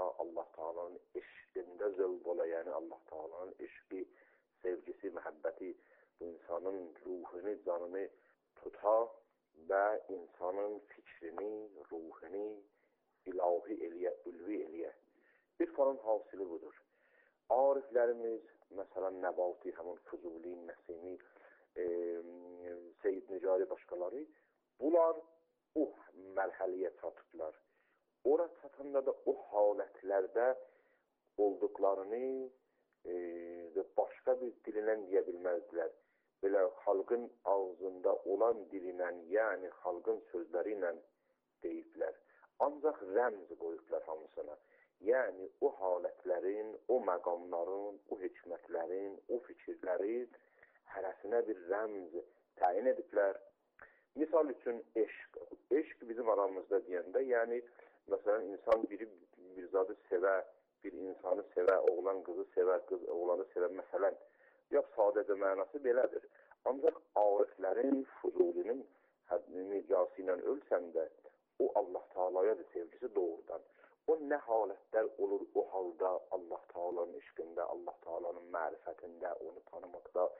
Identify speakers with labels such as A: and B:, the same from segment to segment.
A: Allah Taala'nın eşqində zövq ola, yəni Allah Taala'nın eşqi, sevgisi, məhəbbəti bu insanın ruhunu, canını tuta və insanın fikrini, ruhunu ilahi eləyə, ülvi eləyə. İrfanın hasili budur. Ariflərimiz, məsələn, Nəbati, həmin Füzuli, Nəsimi, Seyyid Nicari başqaları, bunlar o mərhələyə çatıblar. Ora çatanda da o halətlərdə olduqlarını başqa bir dilinən deyə bilməzdilər. Belə xalqın ağzında olan dilinən, yəni xalqın sözləri ilə deyiblər. Ancaq rəmz qoyublar hamısına. Yəni o halətlərin, o məqamların, o hikmətlərin, o fikirlərin hərəsinə bir rəmz təyin ediblər. Misal üçün eşq. Eşq bizim aramızda deyəndə, yəni məsələn insan biri bir zadı sevə, bir insanı sevə, oğlan qızı sevə, qız oğlanı sevə, məsələn, yox, sadəcə mənası belədir. Ancaq ariflərin, Fuzulinin micası ilə ölsəndə, o Allah Taala'ya da sevgisi doğrudan. O nə halətlər olur o halda Allah Taala'nın eşqində, Allah Taala'nın mərifətində, onu tanımaqda,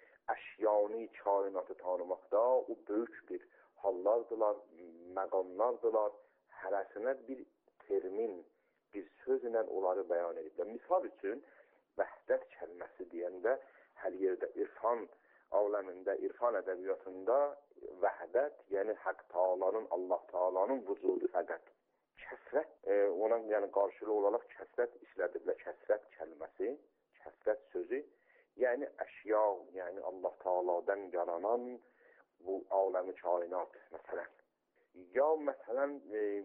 A: əşyani kainatı tanımaqda, o böyük bir hallardılar, məqamlardılar. Hərəsinə bir termin, bir sözlə onları bəyan ediblər. Misal üçün, vəhdət kəlməsi deyəndə, hər yerdə irfan aləmində, irfan ədəbiyyatında vəhdət, yəni Haqq Taala'nın, Allah Taala'nın vücudu fəqət. Kəsrət, ona yəni qarşılığı olaraq kəsrət işlədiblər. Kəsrət kəlməsi, kəsrət sözü, yəni əşya, yəni Allah Taala'dan yaranan bu aləmi kainat, məsələn. Ya məsələn,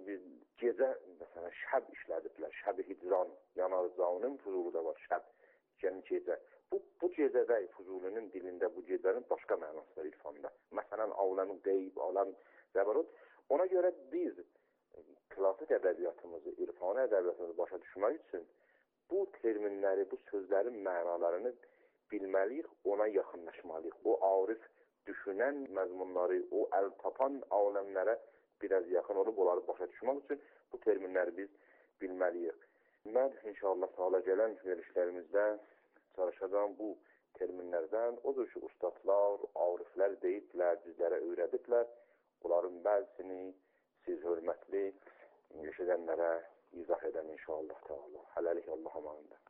A: gecə, məsələn, şəb işlədiblər, şəb-i hicran, Yanarcanın Fuzulu'da var, şəb, yəni gecə. Bu gecədə, Fuzulinin dilində bu gecənin başqa mənası var irfanda. Məsələn, aləmi qeyb, aləm zəbarut. Ona görə biz klasik ədəbiyyatımızı, irfani ədəbiyyatımızı başa düşmək üçün bu terminləri, bu sözlərin mənalarını bilməliyik, ona yaxınlaşmalıyıq. O arif düşünən məzmunları, o əl tapan aləmlərə biraz yaxın olub, onları başa düşmək üçün bu terminləri biz bilməliyik. Mən inşallah Teala gələn verişlərimizdə çalışacağım bu terminlərdən. Odur ki, ustadlar, ariflər deyiblər, bizlərə öyrədiblər. Bunların bəzisini siz hörmətli eşidənlərə izah edəm inşallah Teala. Hələlik Allah amanında.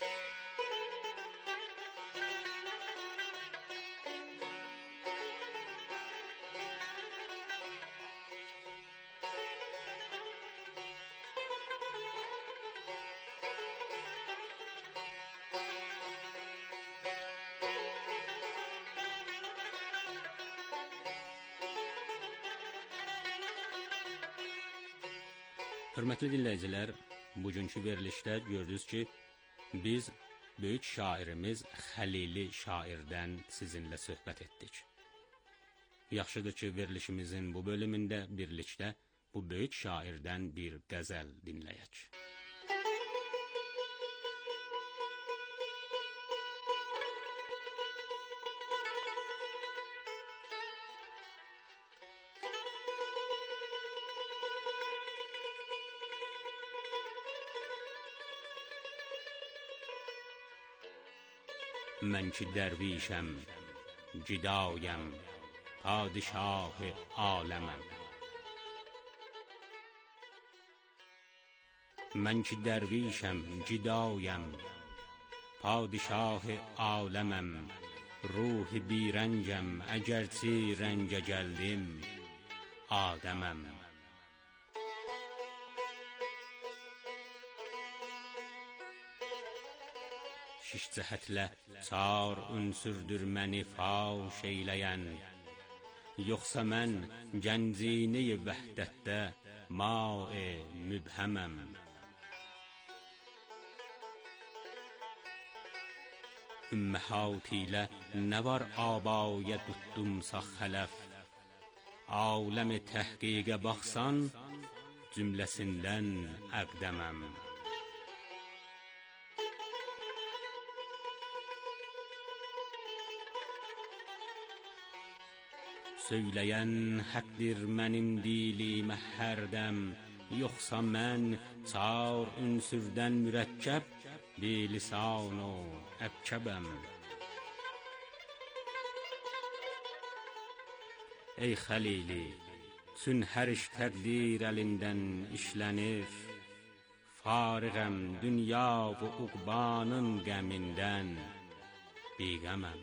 B: Hörmətli dinləyicilər, bugünkü verilişdə gördünüz ki, biz böyük şairimiz Xəlili şairdən sizinlə söhbət etdik. Yaxşıdır ki, verilişimizin bu bölümündə birlikdə bu böyük şairdən bir qəzəl dinləyək. Mən ki dərvişəm, cidayəm, padişah-ı aləməm. Mən ki dərvişəm, cidayəm, padişah-ı aləməm. Ruh-i birəngəm, əgərçi rəngə gəldim, Adəməm. Şiş cəhətlə çar ünsürdür məni faş eyləyən, yoxsa mən gəncini vəhdətdə ma-i mübhəməm. Ümməhət ilə nə var abaya tutdumsa xələf, aləmi təhqiqə baxsan, cümləsindən əqdəməm. Söyləyən həqdir mənim dilimə hərdəm, yoxsa mən çar ünsürdən mürəkkəb bilisan-u əbkəbəm. Ey xəlili, çün hər iş təqdir əlindən işlənir, fariğəm dünya və uqbanın qəmindən biğəməm.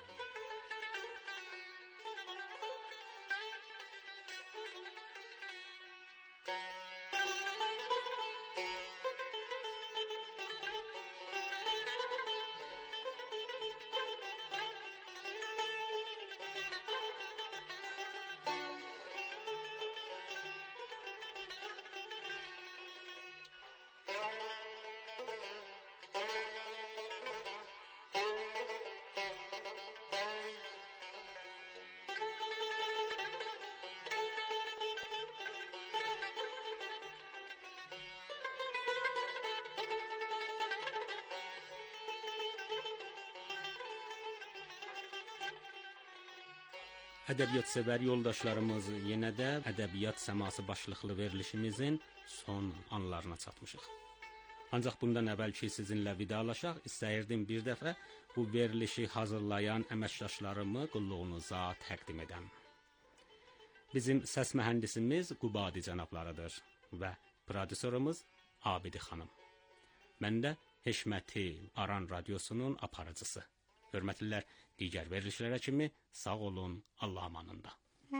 B: Ədəbiyyat-sevər yoldaşlarımız, yenə də Ədəbiyyat Səması başlıqlı verilişimizin son anlarına çatmışıq. Ancaq bundan əvvəl ki, sizinlə vidalaşaq, istəyirdim bir dəfə bu verilişi hazırlayan əməkdaşlarımı qulluğunuza təqdim edəm. Bizim səs mühəndisimiz Qubadi cənablarıdır və prodüserimiz Abidi xanım. Mən də Heşməti Aran Radiosunun aparıcısı. Hörmətlilər, digər verilişlərə kimi sağ olun, Allah amanında.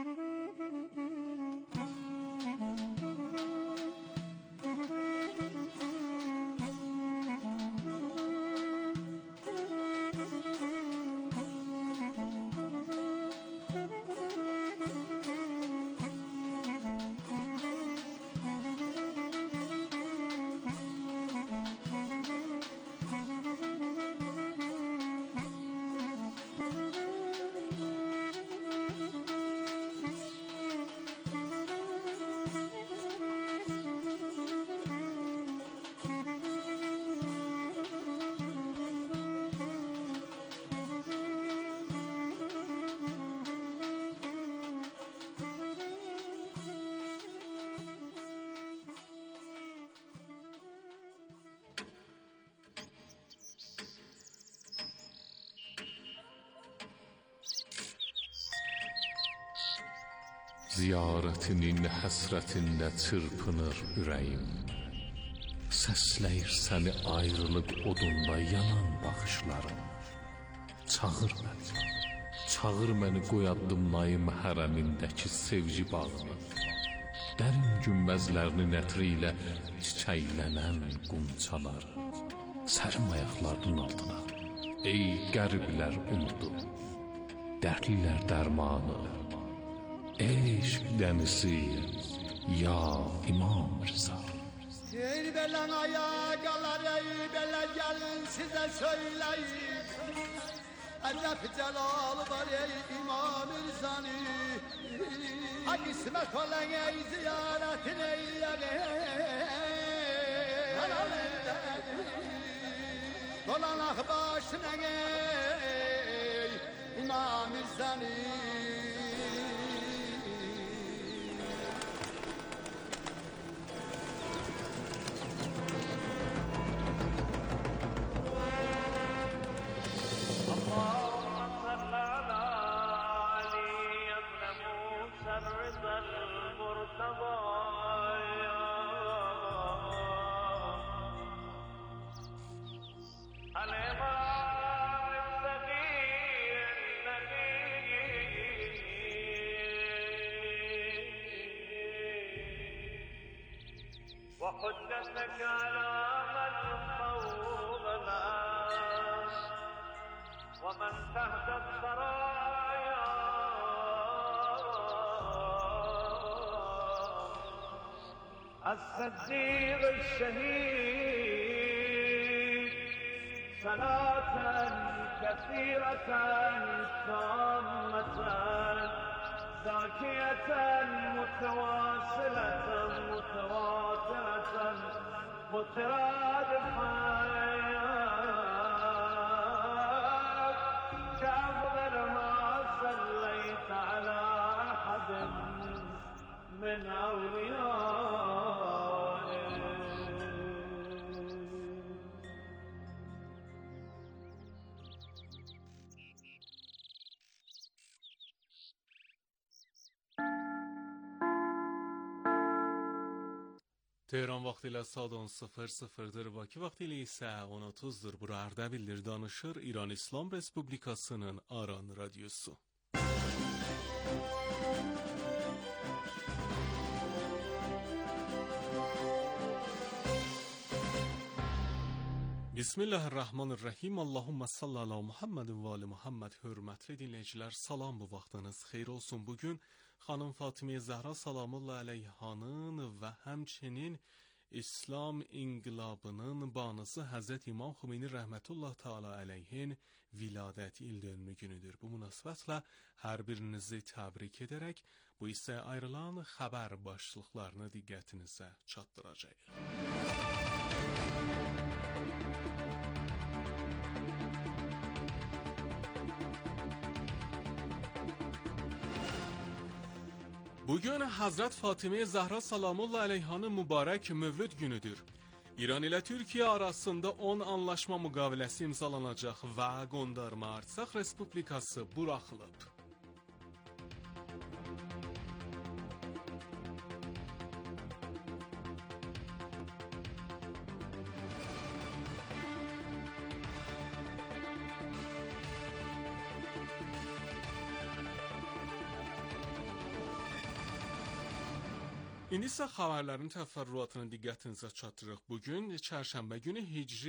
C: Ziyarətinin həsrətində çırpınır ürəyim. Səsləyir səni ayrılıq odunda yanan baxışlarım. Çağır məni qoy addımlayım hərəmindəki sevgi bağını. Dərin günbəzlərinin ətri ilə çiçəklənən qumçaları. Sərim ayaqlarının altına, ey qəriblər umudu, dərdlilər dərmanı. Eşq dənizi, ya İmam Rıza.
D: Ey belen ayağalar, ey bele gelin size söyleyip, Edep celal var ey İmam Rıza'nı. Ha kısmet olan ey ziyaretin eyleyin. Dolan ah başına ey İmam Rıza'nı.
E: وحجتك على من فوق الناس ومن تحت الثرايا الصديق الشهيد صلاة كثيرة تامة زاكية متواصلة متواترة مترادفة كأفضل ما صليت على أحد من أولياء
F: Tehran vaxtı ilə saat 10:00-dır. Bakı vaxtı ilə isə 10:30-dur. Bura Ərdəbildir danışır İran İslam Respublikasının Aran radiosu. Bismillahirrahmanirrahim. Allahumma salli ala Muhammed və ali Muhammed. Hörmətli dinləyicilər, salam, bu vaxtınız xeyir olsun. Bugün xanım Fatimə Zəhra salamullah əleyhanın və həmçinin İslam inqilabının banısı Həzrət İmam Xümeyni rəhmətullah təala əleyhin viladət il dönümü günüdür. Bu münasibətlə hər birinizi təbrik edərək bu isə ayrılan xəbər başlıqlarını diqqətinizə çatdıracağıq. Bugün Hazret Fatimə Zəhra salamullah əleyhanın mübarək mövlüd günüdür. İran ilə Türkiyə arasında 10 anlaşma müqaviləsi imzalanacaq və qondarma Artsaq Respublikası buraxılıb. İndi isə xəbərlərin təfərrüatını diqqətinizə çatdırırıq. Bugün çərşənbə günü Hicri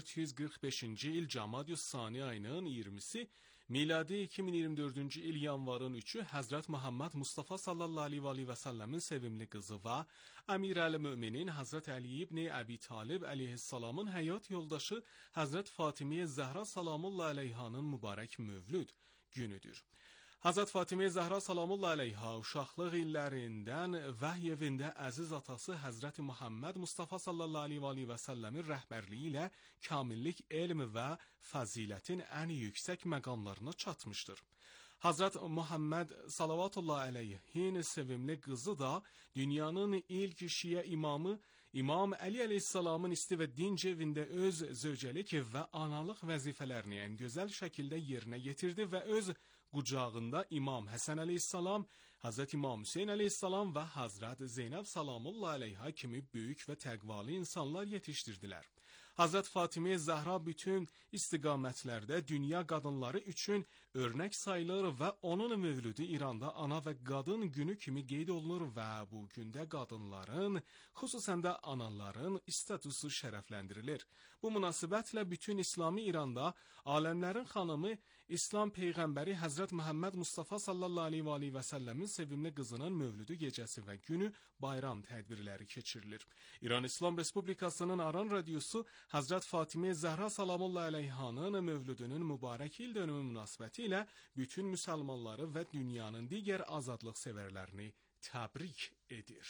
F: 1445-ci il Cəmadü-Sani ayının 20-si, miladi 2024-cü il yanvarın 3-ü Həzrət Muhammed Mustafa sallallahu aleyhi və səlləmin sevimli qızı və Əmir-əl-Müminin Həzrət Əli ibn Əbi Talib əleyhissalamın həyat yoldaşı Həzrət Fatimə Zəhra salamullah əleyhanın mübarək mövlüd günüdür. Hazret Fatimə Zəhra salamullah əleyha uşaqlıq illərindən vəhy evində əziz atası Həzrət Muhammed Mustafa sallallahu aleyhi və səlləmin rəhbərliyi ilə kamillik, elm və fəzilətin ən yüksək məqamlarına çatmışdır. Hazret Muhammed salavatullah əleyhin sevimli qızı da dünyanın ilk şiə imamı İmam Əli əleyhissalamın isti və dinc evində öz zövcəlik və analıq vəzifələrini ən gözəl şəkildə yerinə yetirdi və öz qucağında İmam Həsən əleyhissalam, Hazret İmam Hüseyn əleyhissalam və Hazret Zeynəb salamullah əleyha kimi böyük və təqvalı insanlar yetişdirdilər. Hazret Fatimə Zəhra bütün istiqamətlərdə dünya qadınları üçün örnək sayılır və onun mövlüdü İranda ana və qadın günü kimi qeyd olunur və bu gündə qadınların, xüsusən də anaların statusu şərəfləndirilir. Bu münasibətlə bütün İslami İranda aləmlərin xanımı İslam Peyğəmbəri Həzrət Muhammed Mustafa sallallahu aleyhi və səlləmin sevimli qızının mövlüdü gecəsi və günü bayram tədbirləri keçirilir. İran İslam Respublikasının Aran radiosu Hazret Fatimə Zəhra salamullah əleyhanın mövlüdünün mübarək il dönümü münasibəti ilə bütün müsəlmanları və dünyanın digər azadlıq sevərlərini təbrik edir.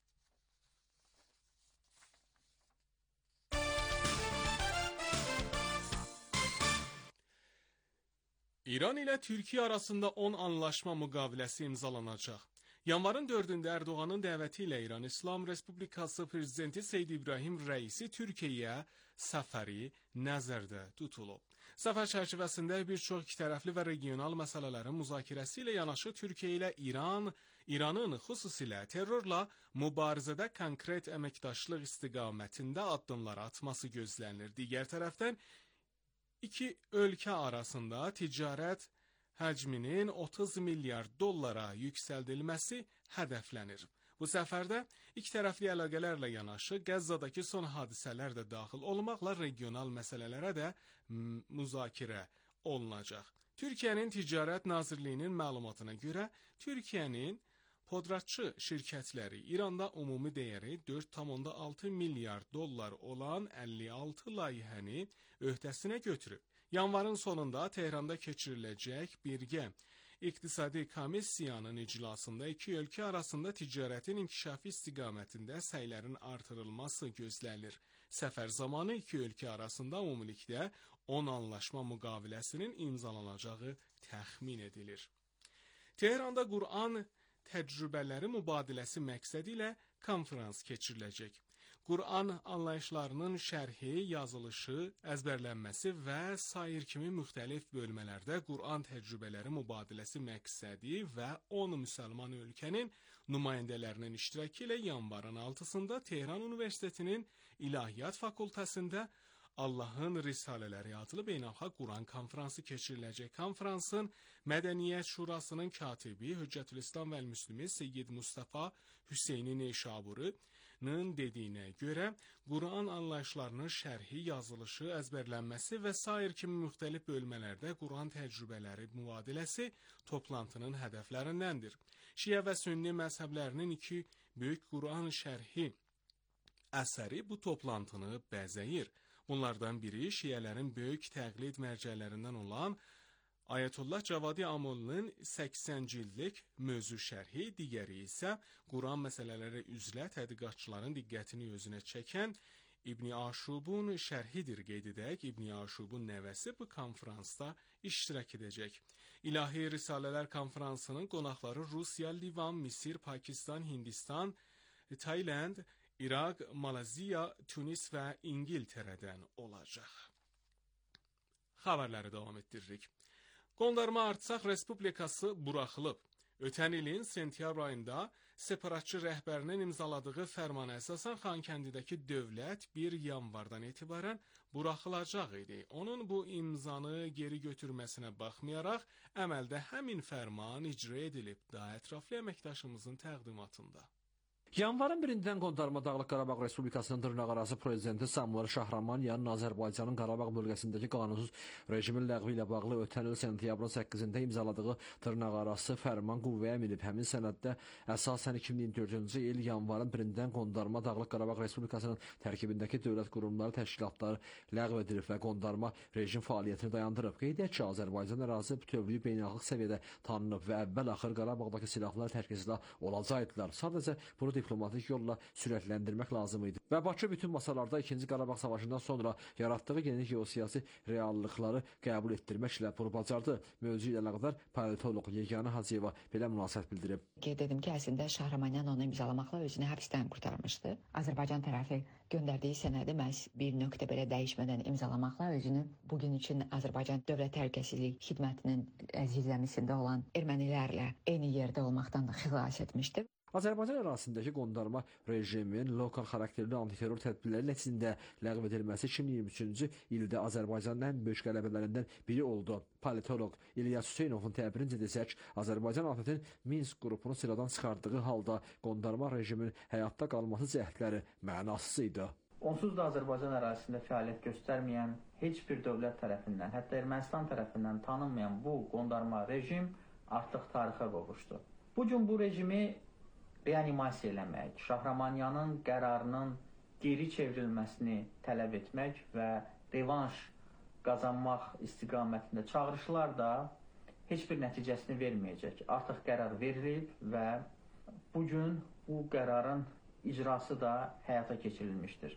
F: İran ilə Türkiyə arasında 10 anlaşma müqaviləsi imzalanacaq. Yanvarın 4-də Erdoğanın dəvəti ilə İran İslam Respublikası Prezidenti Seyyid İbrahim Rəisi Türkiyəyə səfəri nəzərdə tutulub. Səfər çərçivəsində bir çox ikitərəfli və regional məsələlərin müzakirəsi ilə yanaşı Türkiyə ilə İranın xüsusilə terrorla mübarizədə konkret əməkdaşlıq istiqamətində addımlar atması gözlənilir. Digər tərəfdən İki ölkə arasında ticarət həcminin 30 milyard dollara yüksəldilməsi hədəflənir. Bu səfərdə iki tərəfli əlaqələrlə yanaşı Qəzzadakı son hadisələr də daxil olmaqla regional məsələlərə də müzakirə olunacaq. Türkiyənin Ticarət Nazirliyinin məlumatına görə Türkiyənin podratçı şirkətləri İranda ümumi dəyəri 4,6 milyard dollar olan 56 layihəni öhdəsinə götürüb. Yanvarın sonunda Tehranda keçiriləcək birgə İqtisadi Komissiyanın iclasında iki ölkə arasında ticarətin inkişafı istiqamətində səylərin artırılması gözlənilir. Səfər zamanı iki ölkə arasında ümumilikdə 10 anlaşma müqaviləsinin imzalanacağı təxmin edilir. Tehranda Qur'an təcrübələri mübadiləsi məqsədi ilə konferans keçiriləcək. Qur'an anlayışlarının şərhi, yazılışı, əzbərlənməsi və sair kimi müxtəlif bölmələrdə Qur'an təcrübələri mübadiləsi məqsədi və 10 müsəlman ölkənin nümayəndələrinin iştirakı ilə yanvarın 6-sında Tehran Universitetinin İlahiyyat Fakültəsində Allahın Risalələri adlı beynəlxalq Quran konfransı keçiriləcək. Konfransın Mədəniyyət Şurasının katibi Hüccətülislam vəl-Müslimin Seyyid Mustafa Hüseyni Neşaburinin dediyinə görə Quran anlayışlarının şərhi, yazılışı, əzbərlənməsi və sair kimi müxtəlif bölmələrdə Quran təcrübələri mübadiləsi toplantının hədəflərindəndir. Şiə və Sünni məzhəblərinin iki böyük Quran şərhi əsəri bu toplantını bəzəyir. Bunlardan biri Şiələrin böyük təqlid mərcələrindən olan Ayətullah Cavadi Amolinin 80 cildlik mövzu şərhi, digəri isə Quran məsələləri üzrə tədqiqatçıların diqqətini özünə çəkən İbn Aşubun şərhidir. Qeyd edək, İbn Aşubun nəvəsi bu konfransda iştirak edəcək. İlahi Risalələr konfransının qonaqları Rusiya, Livan, Misir, Pakistan, Hindistan, Tayland, İraq, Malezya, Tunis və İngiltərədən olacaq. Xəbərləri davam etdiririk. Qondarma Artsaq Respublikası buraxılıb. Ötən ilin sentyabr ayında separatçı rəhbərinin imzaladığı fərmana əsasən Xankəndidəki dövlət 1 yanvardan etibarən buraxılacaq idi. Onun bu imzanı geri götürməsinə baxmayaraq, əməldə həmin fərman icra edilib. Daha ətraflı əməkdaşımızın təqdimatında.
G: Yanvarın 1-dən Qondarma Dağlıq Qarabağ Respublikasının dırnaqarası prezidenti Samuel Şahramanyanın Azərbaycanın Qarabağ bölgəsindəki qanunsuz rejimin ləğvi ilə bağlı ötən il sentyabrın 8-də imzaladığı dırnaqarası fərman qüvvəyə minib. Həmin sənəddə əsasən 2024-cü il yanvarın 1-dən Qondarma Dağlıq Qarabağ Respublikasının tərkibindəki dövlət qurumları, təşkilatları ləğv edilib və qondarma rejim fəaliyyətini dayandırıb. Qeyd edək ki, Azərbaycan ərazisi bütövlüyü beynəlxalq səviyyədə tanınıb və əvvəl-axır Qarabağdakı silahlar təhlükəsizlik olacaqdılar. Sadəcə bunu diplomatik yolla sürətləndirmək lazım idi. Və Bakı bütün masalarda 2-ci Qarabağ savaşından sonra yaratdığı yeni geosiyasi reallıqları qəbul etdirməklə bunu bacardı. Mövzu ilə əlaqədar politoloq Yeganə Hacıyeva belə münasibət bildirib.
H: Qeyd edim ki, əslində Şahramanyan onu imzalamaqla özünü həbsdən qurtarmışdı. Azərbaycan tərəfi göndərdiyi sənədi məhz bir nöqtə belə dəyişmədən imzalamaqla özünü bugün üçün Azərbaycan Dövlət Təhlükəsizlik Xidmətinin zirvəmisində olan ermənilərlə eyni yerdə olmaqdan xilas etmişdi.
G: Azərbaycan ərazisindəki qondarma rejimin lokal xarakterli antiterror tədbirləri nəticəsində ləğv edilməsi 2023-cü ildə Azərbaycanın ən böyük qələbələrindən biri oldu. Politoloq İlyas Hüseynovun təbirincə desək, Azərbaycan ATƏT-in Minsk qrupunu sıradan çıxardığı halda qondarma rejimin həyatda qalması cəhdləri mənasız idi.
I: Onsuz da Azərbaycan ərazisində fəaliyyət göstərməyən heç bir dövlət tərəfindən, hətta Ermənistan tərəfindən tanınmayan bu qondarma rejim artıq tarixə qovuşdu. Bugün bu rejimi reanimasiya eləmək, Şahramanyanın qərarının geri çevrilməsini tələb etmək və revanş qazanmaq istiqamətində çağırışlar da heç bir nəticəsini verməyəcək. Artıq qərar verilib və bugün bu qərarın icrası da həyata keçirilmişdir.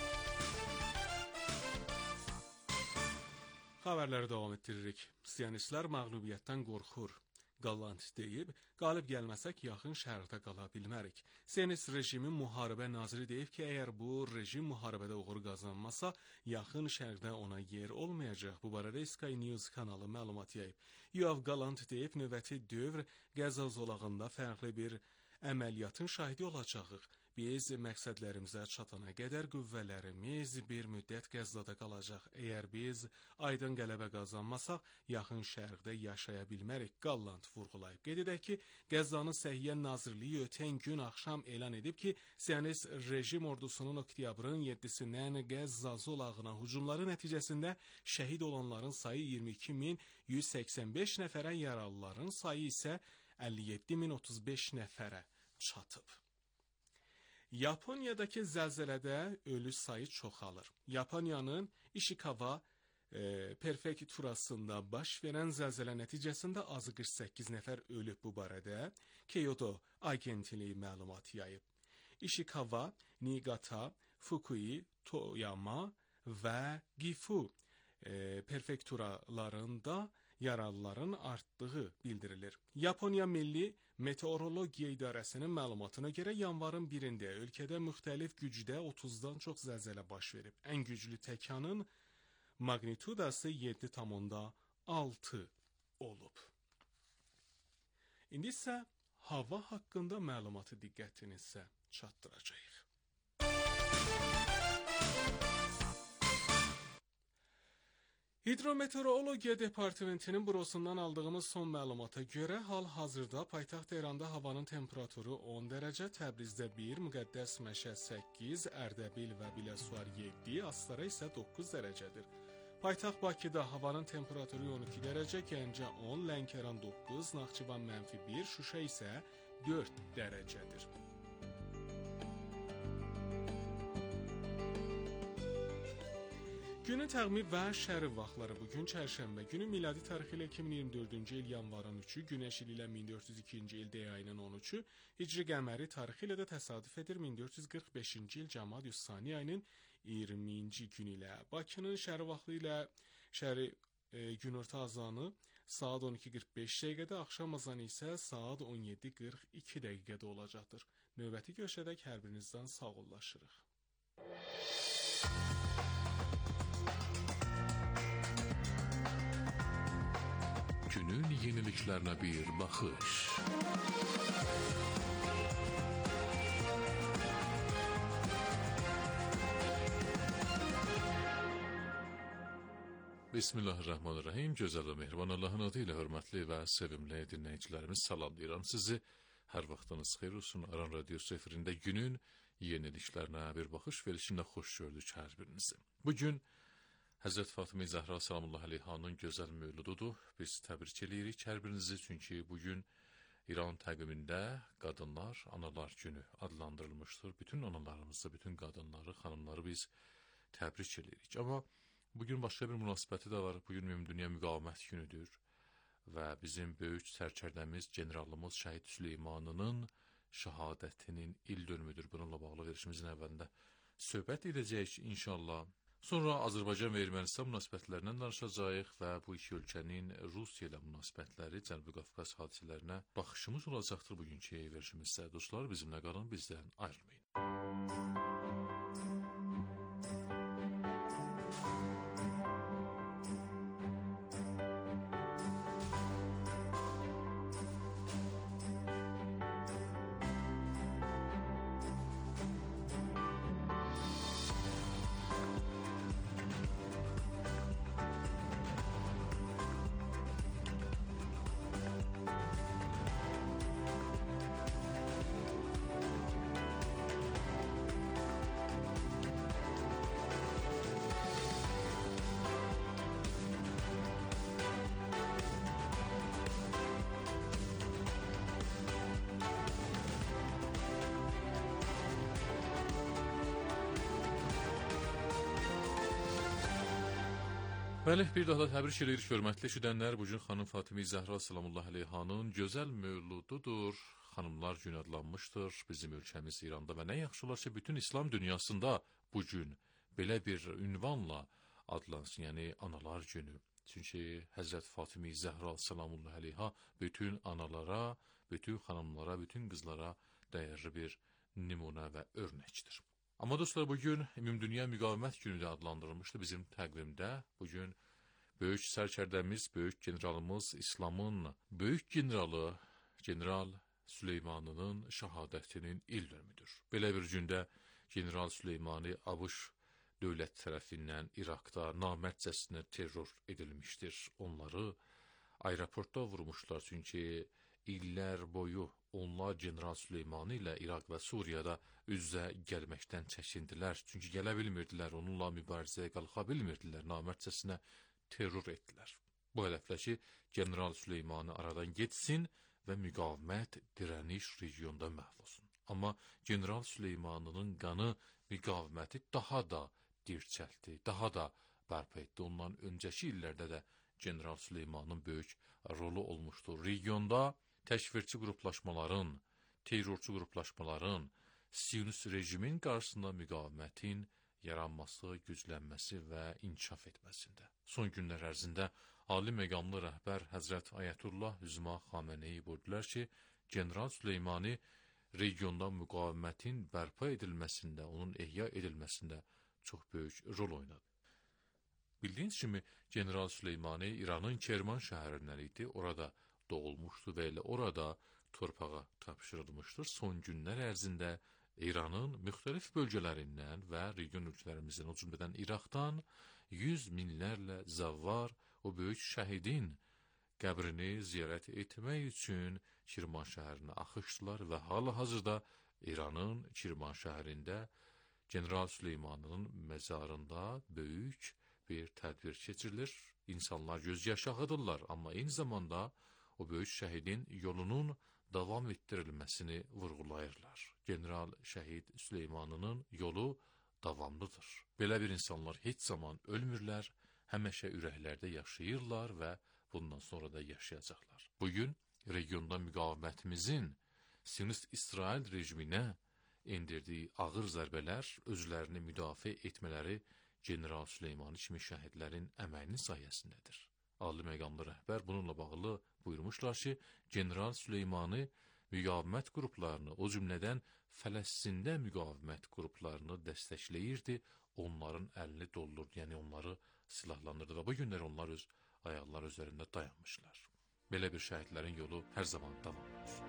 F: Xəbərləri davam etdiririk. Siyonistlər məğlubiyyətdən qorxur. Gallant deyib, qalib gəlməsək yaxın şərqdə qala bilmərik. Siyonist rejimin müharibə naziri deyib ki, əgər bu rejim müharibədə uğur qazanmasa, yaxın şərqdə ona yer olmayacaq. Bu barədə Sky News kanalı məlumat yayıb. Yoav Gallant deyib, növbəti dövr Qəzza zolağında fərqli bir əməliyyatın şahidi olacağıq. Biz məqsədlərimizə çatana qədər qüvvələrimiz bir müddət Qəzzada qalacaq. Əgər biz aydın qələbə qazanmasaq, yaxın şərqdə yaşaya bilmərik, Gallant vurğulayıb. Qeyd edək ki, Qəzzanın Səhiyyə Nazirliyi ötən gün axşam elan edib ki, Siyonist rejim ordusunun oktyabrın 7-sindən Qəzza zolağına hücumları nəticəsində şəhid olanların sayı 22.185 nəfərə, yaralıların sayı isə 57.035 nəfərə çatıb. Yaponiyadakı zəlzələdə ölü sayı çoxalır. Yaponiyanın Ishikawa prefekturasında baş verən zəlzələ nəticəsində azı 48 nəfər ölüb. Bu barədə Kyoto agentliyi məlumat yayıb. Ishikawa, Niigata, Fukui, Toyama və Gifu prefekturalarında yaralıların artdığı bildirilir. Yaponiya Milli Meteorologiya İdarəsinin məlumatına görə yanvarın 1-də ölkədə müxtəlif gücdə 30-dan çox zəlzələ baş verib. Ən güclü təkanın magnitudası 7,6 olub. İndi isə hava haqqında məlumatı diqqətinizə çatdıracağıq. Hidrometeorologiya Departamentinin bürosundan aldığımız son məlumata görə hal-hazırda paytaxt Tehranda havanın temperaturu 10 dərəcə, Təbrizdə 1, Müqəddəs Məşəd 8, Ərdəbil və Biləsuvar 7, Astara isə 9 dərəcədir. Paytaxt Bakıda havanın temperaturu 12 dərəcə, Gəncə 10, Lənkəran 9, Naxçıvan -1, Şuşa isə 4 dərəcədir. Günün təqvimi və şərq vaxtları bugün çərşənbə günü, miladi tarixi ilə 2024-cü il yanvarın 3-ü, güneş ili ilə 1402-ci il dey ayının 13-ü, hicri qəməri tarixi ilə də təsadüf edir 1445-ci il Cəmad Sani ayının 20-ci günü ilə. Bakının şərq vaxtı ilə günorta azanı saat 12:45 dəqiqədə, axşam azanı isə saat 17:42 dəqiqədə olacaqdır. Növbəti görüşədək hər birinizdən sağollaşırıq.
C: Günün yeniliklerine bir bakış. Bismillahirrahmanirrahim. Gözəl və mehriban Allahın adı ilə hörmətli və sevimli dinləyicilərimiz, salamlayıram sizi. Hər vaxtınız xeyir olsun. Aran Radyosu efirində günün yeniliklerine bir bakış verilişində xoş gördük hər birinizi. Bugün Həzrət Fatıma Zəhra salamullah əleyhanın gözəl mövlududur. Biz təbrik edirik hər birinizi, çünki bugün İran təqvimində qadınlar analar günü adlandırılmışdır. Bütün analarımızı, bütün qadınları, xanımları biz təbrik edirik. Amma bugün başqa bir münasibəti də var. Bugün Ümumdünya Müqavimət günüdür və bizim böyük sərkərdəmiz generalımız Şəhid Süleymanının şəhadətinin il dönümüdür. Bununla bağlı verişimizin əvvəlində söhbət edəcəyik inşallah. Sonra Azərbaycan və Ermənistan münasibətlərindən danışacağıq və bu iki ölkənin Rusiya ilə münasibətləri, Cənubi Qafqaz hadisələrinə baxışımız olacaqdır bugünkü verişimizdə. Dostlar, bizimlə qalın, bizdən ayrılmayın. Bəli, bir daha da təbrik edirik hörmətli eşidənlər. Bugün xanım Fatıma Zəhra salamullah əleyhanın gözəl mövlududur. Xanımlar günü adlanmışdır bizim ölkəmiz İranda və nə yaxşı olar ki, bütün İslam dünyasında bugün belə bir ünvanla adlansın, yəni analar günü. Çünki Həzrət Fatıma Zəhra salamullah əleyha bütün analara, bütün xanımlara, bütün qızlara dəyərli bir nümunə və örnəkdir. Amma dostlar, bugün Ümumdünya Müqavimət günü də adlandırılmışdı bizim təqvimdə. Bugün böyük sərkərdəmiz, böyük generalımız, İslamın böyük generalı, General Süleymanının şəhadətinin il dönümüdür. Belə bir gündə General Süleymani ABŞ dövlət tərəfindən İraqda namərcəsinə terror edilmişdir. Onları aeroportda vurmuşlar, çünki illər boyu onlar General Süleymani ilə İraq və Suriyada üz-üzə gəlməkdən çəkindilər. Çünki gələ bilmirdilər, onunla mübarizəyə qalxa bilmirdilər, namərcəsinə terror etdilər. Bu hədəflə ki, General Süleymani aradan getsin və müqavimət, dirəniş regionda məhv olsun. Amma General Süleymanının qanı müqaviməti daha da dirçəltdi, daha da bərpa etdi. Ondan öncəki illərdə də General Süleymanın böyük rolu olmuşdur. Regionda təşvirçi qruplaşmaların, terrorçu qruplaşmaların, Siyonist rejimin qarşısında müqavimətin yaranması, güclənməsi və inkişaf etməsində. Son günlər ərzində ali məqamlı rəhbər Həzrət Ayətullah Üzma Xameneyi buyurdular ki, General Süleymani regionda müqavimətin bərpa edilməsində, onun ehya edilməsində çox böyük rol oynadı. Bildiyiniz kimi, General Süleymani İranın Kerman şəhərindən idi, orada doğulmuşdu və elə orada torpağa tapşırılmışdır. Son günlər ərzində İranın müxtəlif bölgələrindən və region ölkələrimizdən, o cümlədən İraqdan 100 minlərlə zəvvar o böyük şəhidin qəbrini ziyarət etmək üçün Kirman şəhərinə axışdılar və hal-hazırda İranın Kirman şəhərində General Süleymanın məzarında böyük bir tədbir keçirilir. İnsanlar göz yaşı axıdırlar, amma eyni zamanda o böyük şəhidin yolunun davam etdirilməsini vurğulayırlar. General Şəhid Süleymanının yolu davamlıdır. Belə bir insanlar heç zaman ölmürlər, həmişə ürəklərdə yaşayırlar və bundan sonra da yaşayacaqlar. Bugün regionda müqavimətimizin Sionist İsrail rejiminə endirdiyi ağır zərbələr, özlərini müdafiə etmələri General Süleymanı kimi şəhidlərin əməyinin sayəsindədir. Ali məqamlı rəhbər bununla bağlı buyurmuşlar ki, General Süleymanı müqavimət qruplarını, o cümlədən Fələstində müqavimət qruplarını dəstəkləyirdi, onların əlini doldurdu, yəni onları silahlandırdı və bu günlər onlar öz ayaqları üzərində dayanmışlar. Belə bir şəhidlərin yolu hər zaman davam edir.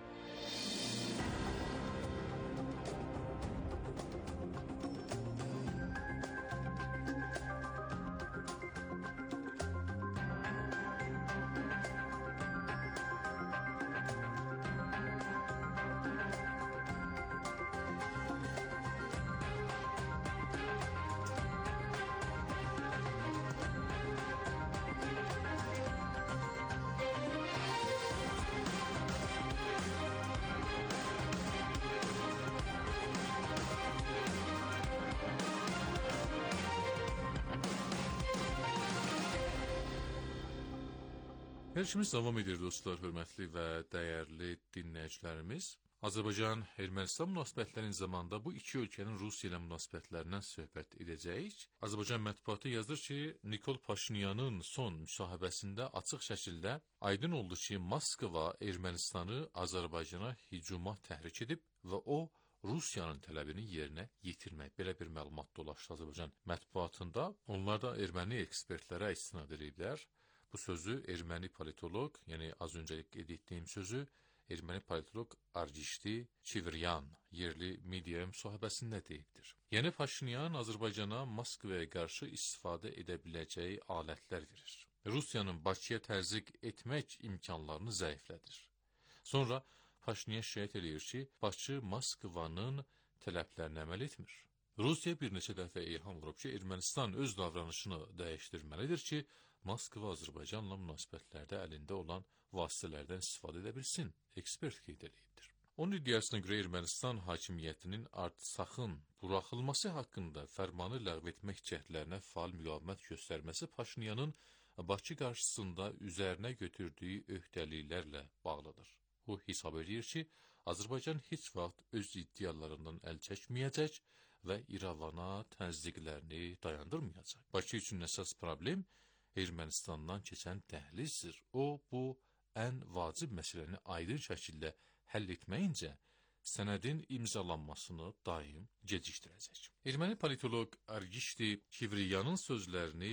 C: Görüşümüz davam edir dostlar, hörmətli və dəyərli dinləyicilərimiz. Azərbaycan-Ermənistan münasibətlərinin zamanında bu iki ölkənin Rusiya ilə münasibətlərindən söhbət edəcəyik. Azərbaycan mətbuatı yazır ki, Nikol Paşinyanın son müsahibəsində açıq şəkildə aydın oldu ki, Moskva Ermənistanı Azərbaycana hücuma təhrik edib və o, Rusiyanın tələbini yerinə yetirmək. Belə bir məlumat dolaşdı Azərbaycan mətbuatında. Onlar da erməni ekspertlərə istinad ediblər. Bu sözü erməni politolog, yəni az öncə qeyd etdiyim sözü, erməni politolog Argishti Çivryan yerli media müsahibəsində deyibdir. Yəni Paşinyan Azərbaycana Moskvaya qarşı istifadə edə biləcəyi alətlər verir. Rusiyanın Bakıya təzyiq etmək imkanlarını zəiflədir. Sonra Paşinyan şikayət edir ki, Bakı Moskvanın tələblərinə əməl etmir. Rusiya bir neçə dəfə ilham vurub ki, Ermənistan öz davranışını dəyişdirməlidir ki, Moskva Azərbaycanla münasibətlərdə əlində olan vasitələrdən istifadə edə bilsin, ekspert qeyd edibdir. Onun iddiasına görə Ermənistan hakimiyyətinin Artsakın buraxılması haqqında fərmanı ləğv etmək cəhdlərinə faal müqavimət göstərməsi Paşinyanın Bakı qarşısında üzərinə götürdüyü öhdəliklərlə bağlıdır. O hesab edir ki, Azərbaycan heç vaxt öz iddialarından əl çəkməyəcək və İrəvana təzyiqlərini dayandırmayacaq. Bakı üçün əsas problem Ermənistandan keçən dəhlizdir. O, bu ən vacib məsələni aydın şəkildə həll etməyincə, sənədin imzalanmasını daim gecikdirəcək. Erməni politolog Argishti Çivriyanın sözlərini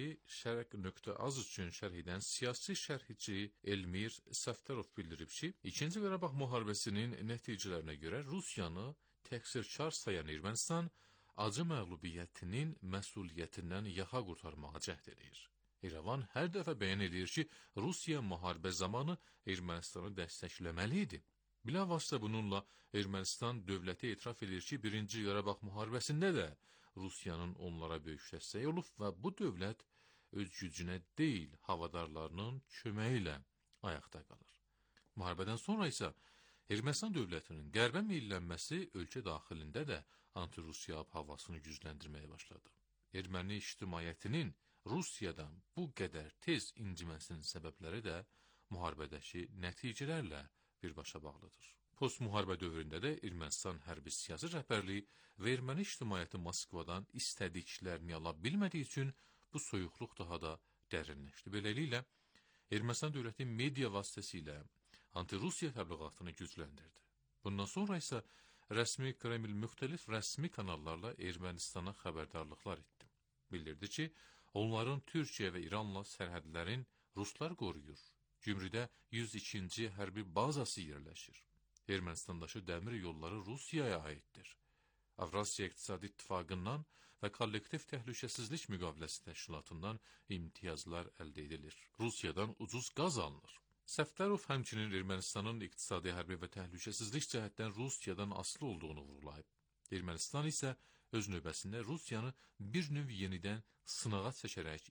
C: Şərq.az üçün şərh edən siyasi şərhçi Elmir Səfdərov bildirib ki, 2-ci Qarabağ müharibəsinin nəticələrinə görə Rusiyanı təqsirkar sayan Ermənistan acı məğlubiyyətinin məsuliyyətindən yaxa qurtarmağa cəhd edir. İrəvan hər dəfə bəyan edir ki, Rusiya müharibə zamanı Ermənistanı dəstəkləməli idi. Bilavasitə bununla Ermənistan dövləti etiraf edir ki, 1-ci Qarabağ müharibəsində də Rusiyanın onlara böyük dəstəyi olub və bu dövlət öz gücünə deyil, havadarlarının köməyi ilə ayaqda qalır. Müharibədən sonra isə Ermənistan dövlətinin qərbə meyllənməsi ölkə daxilində də anti-Rusiya havasını gücləndirməyə başladı. Erməni ictimaiyyətinin Rusiyadan bu qədər tez inciməsinin səbəbləri də müharibədəki nəticələrlə birbaşa bağlıdır. Post-müharibə dövründə də Ermənistan hərbi siyasi rəhbərliyi və erməni ictimaiyyəti Moskvadan istədiklərini ala bilmədiyi üçün bu soyuqluq daha da dərinləşdi. Beləliklə, Ermənistan dövləti media vasitəsilə anti-Rusiya təbliğatını gücləndirdi. Bundan sonra isə rəsmi Kreml müxtəlif rəsmi kanallarla Ermənistana xəbərdarlıqlar etdi. Bildirdi ki, onların Türkiyə və İranla sərhədlərin Ruslar qoruyur. Gümrüdə 102-ci hərbi bazası yerləşir. Ermənistandakı dəmir yolları Rusiyaya aiddir. Avrasiya İqtisadi İttifaqından və Kollektiv Təhlükəsizlik Müqaviləsi Təşkilatından imtiyazlar əldə edilir. Rusiyadan ucuz qaz alınır. Səfdərov həmçinin Ermənistanın iqtisadi, hərbi və təhlükəsizlik cəhətdən Rusiyadan asılı olduğunu vurğulayıb. Ermənistan isə öz növbəsində Rusiyanı bir növ yenidən sınağa çəkərək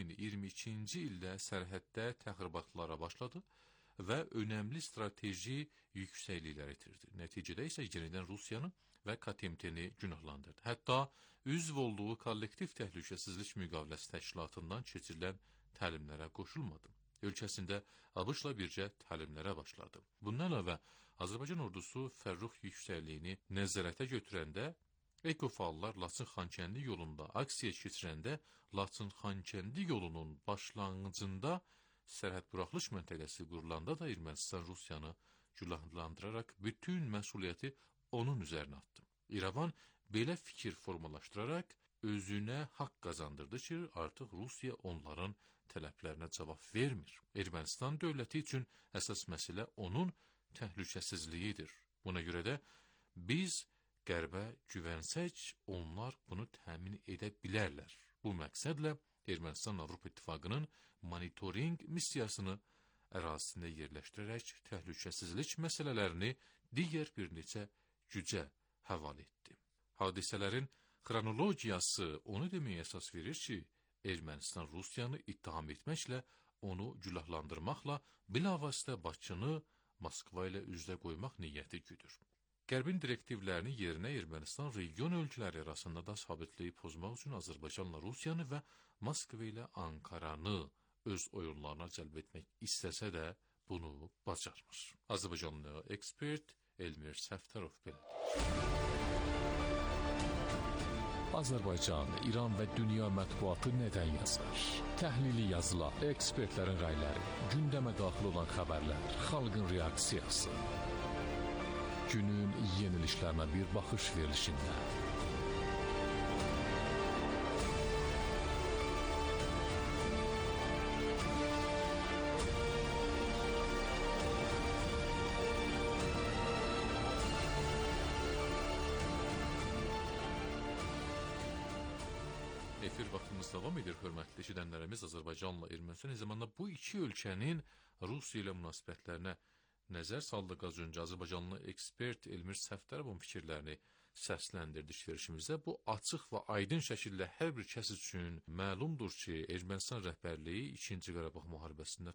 C: 2022-ci ildə sərhəddə təxribatlara başladı və önəmli strateji yüksəkliklər itirdi. Nəticədə isə yenidən Rusiyanı və KTMT-ni günahlandırdı. Hətta üzv olduğu Kollektiv Təhlükəsizlik Müqaviləsi Təşkilatından keçirilən təlimlərə qoşulmadı. Ölkəsində ABŞ-la bircə təlimlərə başladı. Bundan əlavə, Azərbaycan ordusu Fərrux yüksəkliyini nəzarətə götürəndə, ekofallar Laçın-Xankəndi yolunda aksiya keçirəndə, Laçın-Xankəndi yolunun başlanğıcında sərhəd buraxılış məntəqəsi qurulanda da Ermənistan Rusiyanı günahlandıraraq bütün məsuliyyəti onun üzərinə atdı. İrəvan belə fikir formalaşdıraraq özünə haqq qazandırdı ki, artıq Rusiya onların tələblərinə cavab vermir. Ermənistan dövləti üçün əsas məsələ onun təhlükəsizliyidir. Buna görə də biz Qərbə güvənsək, onlar bunu təmin edə bilərlər. Bu məqsədlə Ermənistan Avropa İttifaqının monitoring missiyasını ərazisində yerləşdirərək təhlükəsizlik məsələlərini digər bir neçə gücə həvalə etdi. Hadisələrin xronologiyası onu deməyə əsas verir ki, Ermənistan Rusiyanı ittiham etməklə, onu günahlandırmaqla bilavasitə Bakını Moskva ilə üzdə qoymaq niyyəti güdür. Qərbin direktivlərini yerinə Ermənistan region ölkələri arasında da sabitliyib pozmaq üçün Azərbaycanla Rusiyanı və Moskva ilə Ankaranı öz oyunlarına cəlb etmək istəsə də bunu bacarmır. Azərbaycanlı ekspert Elmir Səfdərov belə.
J: Azərbaycan, İran və dünya mətbuatı nədən yazır? Təhlili yazılar, ekspertlərin rəyləri, gündəmə daxil olan xəbərlər, xalqın reaksiyası. Günün yenilişlərinə bir baxış verilişində.
C: Efir vaxtımız davam edir, hörmətli eşidənlərimiz. Azərbaycanla Ermənistan eyni zamanda bu iki ölkənin Rusiya ilə münasibətlərinə nəzər saldıq. Az öncə Azərbaycanlı ekspert Elmir Səfdərovun fikirlərini səsləndirdik verişimizdə. Bu açıq və aydın şəkildə hər bir kəs üçün məlumdur ki, Ermənistan rəhbərliyi 2-ci Qarabağ müharibəsində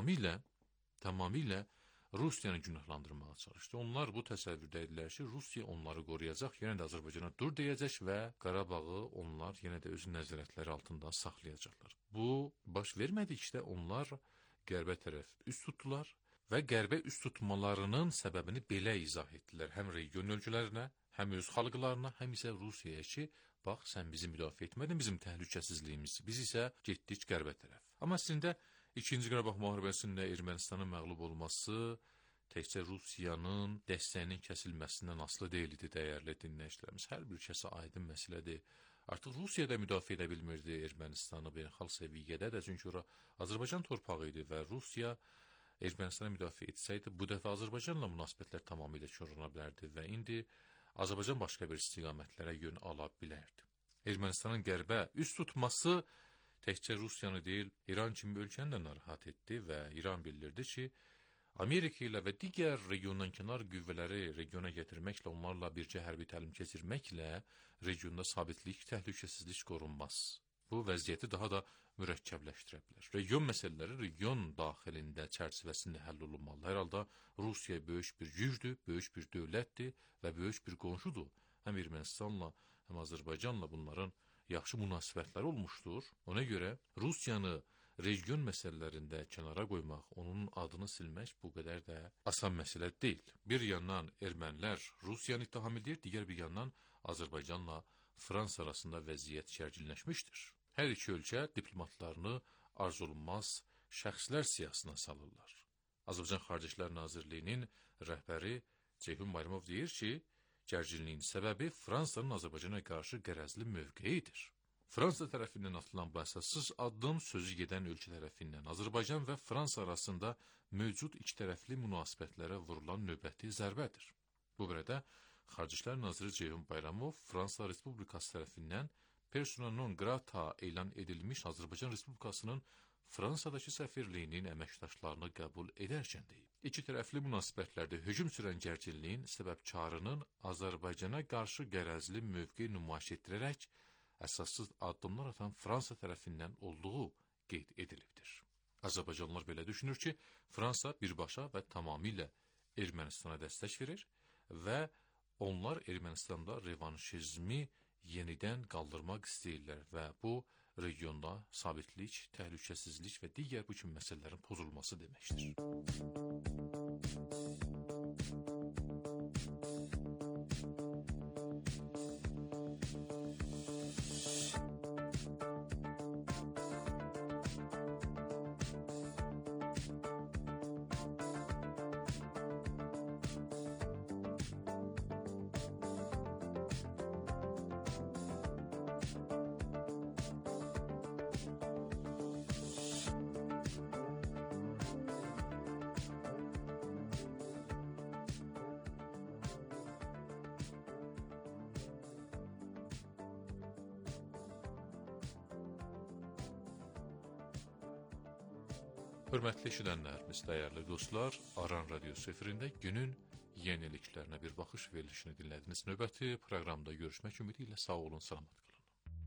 C: tamamilə Rusiyanı günahlandırmağa çalışdı. Onlar bu təsəvvürdə idilər ki, Rusiya onları qoruyacaq, yenə də Azərbaycana dur deyəcək və Qarabağı onlar yenə də öz nəzarətləri altında saxlayacaqlar. Bu baş vermədikdə onlar qərbə tərəf üst tutdular və qərbə üst tutmalarının səbəbini belə izah etdilər. Həm region ölkələrinə, həm öz xalqlarına, həm isə Rusiyaya ki, bax, sən bizi müdafiə etmədin, bizim təhlükəsizliyimiz, biz isə getdik qərbə tərəf. Amma əslində, 2-ci Qarabağ müharibəsində Ermənistanın məğlub olması təkcə Rusiyanın dəstəyinin kəsilməsindən asılı deyildi, dəyərli dinləyicilərimiz. Hər bir kəsə aydın məsələdir. Artıq Rusiya da müdafiə edə bilmirdi Ermənistanı beynəlxalq səviyyədə də, çünki ora Azərbaycan torpağı idi və Rusiya Ermənistanı müdafiə etsəydi, bu dəfə Azərbaycanla münasibətlər tamamilə korlana bilərdi və indi Azərbaycan başqa bir istiqamətlərə yön ala bilərdi. Ermənistanın qərbə üst tutması təkcə Rusiyanı deyil, İran kimi ölkəni də narahat etdi və İran bildirdi ki, Amerika ilə və digər regiondan kənar qüvvələri regiona gətirməklə, onlarla bircə hərbi təlim keçirməklə regionda sabitlik, təhlükəsizlik qorunmaz. Bu vəziyyəti daha da mürəkkəbləşdirə bilər. Region məsələləri region daxilində, çərçivəsində həll olunmalı. Hər halda Rusiya böyük bir gücdür, böyük bir dövlətdir və böyük bir qonşudur. Həm Ermənistanla, həm Azərbaycanla bunların yaxşı münasibətləri olmuşdur. Ona görə Rusiyanı region məsələlərində kənara qoymaq, onun adını silmək bu qədər də asan məsələ deyil. Bir yandan ermənilər Rusiyanı ittiham edir, digər bir yandan Azərbaycanla Fransa arasında vəziyyət gərginləşmişdir. Hər iki ölkə diplomatlarını arzulunmaz şəxslər siyahısına salırlar. Azərbaycan Xarici İşlər Nazirliyinin rəhbəri Ceyhun Bayramov deyir ki, gərginliyin səbəbi Fransanın Azərbaycana qarşı qərəzli mövqeyidir. Fransa tərəfindən atılan bu əsassız addım sözü gedən ölkə tərəfindən Azərbaycan və Fransa arasında mövcud ikitərəfli münasibətlərə vurulan növbəti zərbədir. Bu barədə Xarici İşlər Naziri Ceyhun Bayramov Fransa Respublikası tərəfindən persona non grata elan edilmiş Azərbaycan Respublikasının Fransadakı səfirliyinin əməkdaşlarını qəbul edərkən deyib. İki tərəfli münasibətlərdə hücum sürən gərginliyin səbəbkarının Azərbaycana qarşı qərəzli mövqe nümayiş etdirərək əsassız addımlar atan Fransa tərəfindən olduğu qeyd edilibdir. Azərbaycanlılar belə düşünür ki, Fransa birbaşa və tamamilə Ermənistana dəstək verir və onlar Ermənistanda revanşizmi yenidən qaldırmaq istəyirlər və bu, regionda sabitlik, təhlükəsizlik və digər bu kimi məsələlərin pozulması deməkdir. Hörmətli eşidənlərimiz, dəyərli dostlar, Aran Radiosu efirində günün yeniliklərinə bir baxış verilişini dinlədiniz. Növbəti proqramda görüşmək ümidi ilə sağ olun, salamat qalın.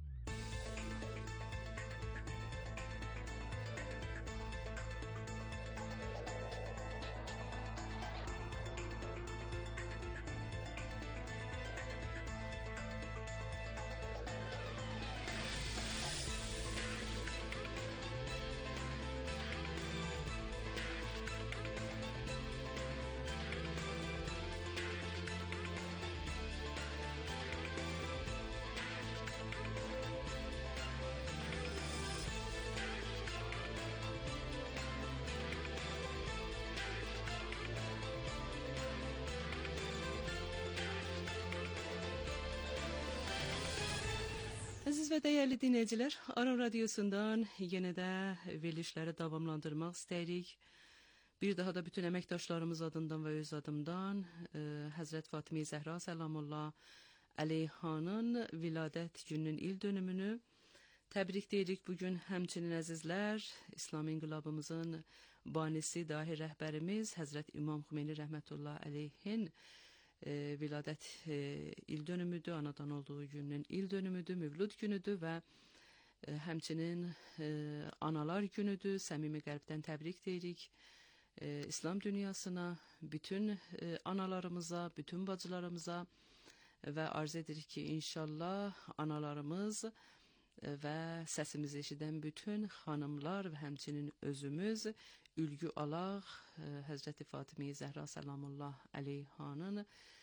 K: Əziz və dəyərli dinləyicilər, Aran Radiosundan yenə də verilişləri davamlandırmaq istəyirik. Bir daha da bütün əməkdaşlarımız adından və öz adımdan Həzrət Fatimiyə Zəhra Səlamullah əleyhanın viladət gününün il dönümünü təbrik deyirik. Bugün həmçinin əzizlər, İslam inqilabımızın banisi, dahi rəhbərimiz Həzrət İmam Xümeyni rəhmətullah əleyhin viladət il dönümüdür, anadan olduğu günün il dönümüdür, mövlud günüdür və həmçinin analar günüdür. Səmimi qəlbdən təbrik deyirik İslam dünyasına, bütün analarımıza, bütün bacılarımıza və arz edirik ki, inşallah analarımız və səsimizi eşidən bütün xanımlar və həmçinin özümüz ülgü alaq Həzrəti Fatimiyə Zəhra Səlamullah əleyhanın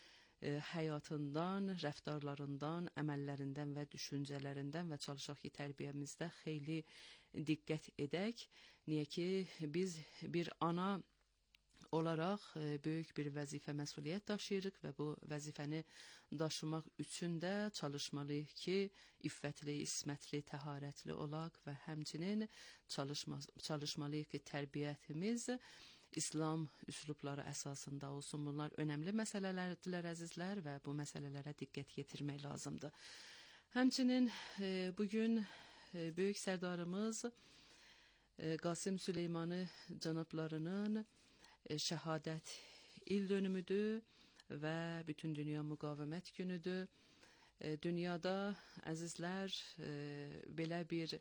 K: həyatından, rəftarlarından, əməllərindən və düşüncələrindən və çalışaq ki, tərbiyəmizdə xeyli diqqət edək. Niyə ki, biz bir ana olaraq böyük bir vəzifə, məsuliyyət daşıyırıq və bu vəzifəni daşımaq üçün də çalışmalıyıq ki, iffətli, ismətli, təharətli olaq və həmçinin çalışmalıyıq ki, tərbiyyətimiz İslam üslubları əsasında olsun. Bunlar önəmli məsələlərdir, əzizlər, və bu məsələlərə diqqət yetirmək lazımdır. Həmçinin bugün böyük sərdarımız Qasım Süleymanı cənablarının şəhadət il dönümüdür və bütün dünya müqavimət günüdür. Dünyada, əzizlər, belə bir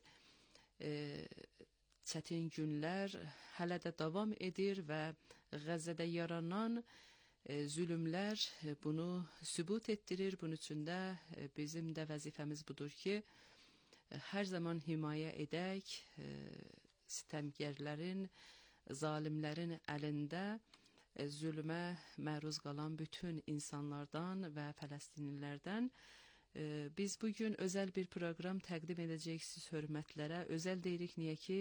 K: çətin günlər hələ də davam edir və Qəzzədə yaranan zülümlər bunu sübut etdirir. Bunun üçün də bizim də vəzifəmiz budur ki, hər zaman himayə edək sitəmgərlərin, zalimlərin əlində zülmə məruz qalan bütün insanlardan və Fələstinlilərdən. Biz bugün özəl bir proqram təqdim edəcəksiniz hörmətlərə. Özəl deyirik, niyə ki,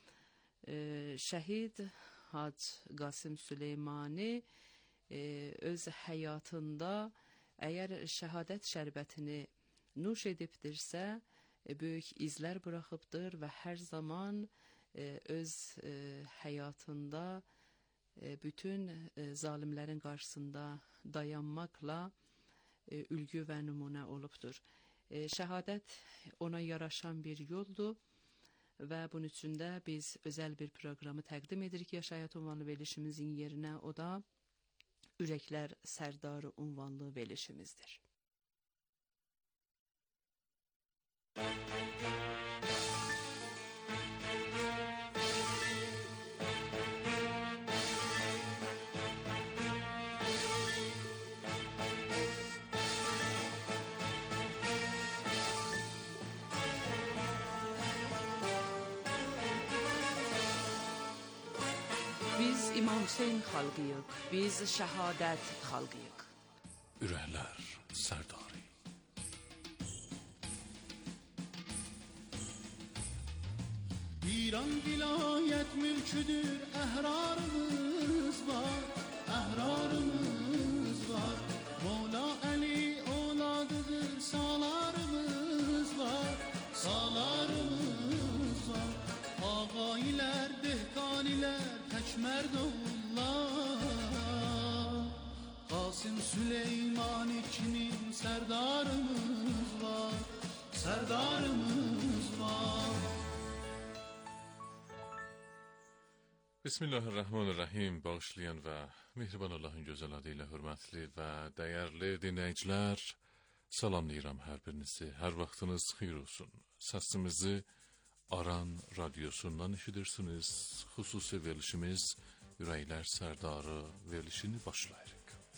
K: şəhid Hac Qasım Süleymani öz həyatında əgər şəhadət şərbətini nuş edibdirsə, böyük izlər buraxıbdır və hər zaman öz həyatında bütün zalimlərin qarşısında dayanmaqla ülgü və nümunə olubdur. Şəhadət ona yaraşan bir yoldur və bunun üçün də biz özəl bir proqramı təqdim edirik Yaşayat ünvanlı verilişimizin yerinə, o da Ürəklər Sərdarı ünvanlı verilişimizdir. Biz İmam Hüseyin xalqıyıq, biz şəhadət xalqıyıq.
C: Ürəklər Sərdarı.
D: İran vilayet mülküdür, ehrarımız var, ehrarımız var. Mola Ali oladıdır, salarımız var, salarımız var. Ağaylar, dehkaniler, tekmerdollar. Kasım Süleymani kimin serdarımız var, serdarımız var.
C: Bismillahirrahmanirrahim. Bağışlayan və mehriban Allahın gözəl adı ilə hörmətli və dəyərli dinləyicilər, salamlayıram hər birinizi. Hər vaxtınız xeyir olsun. Səsimizi Aran radiosundan eşidirsiniz. Xüsusi verilişimiz Ürəklər Sərdarı verilişini başlayırıq.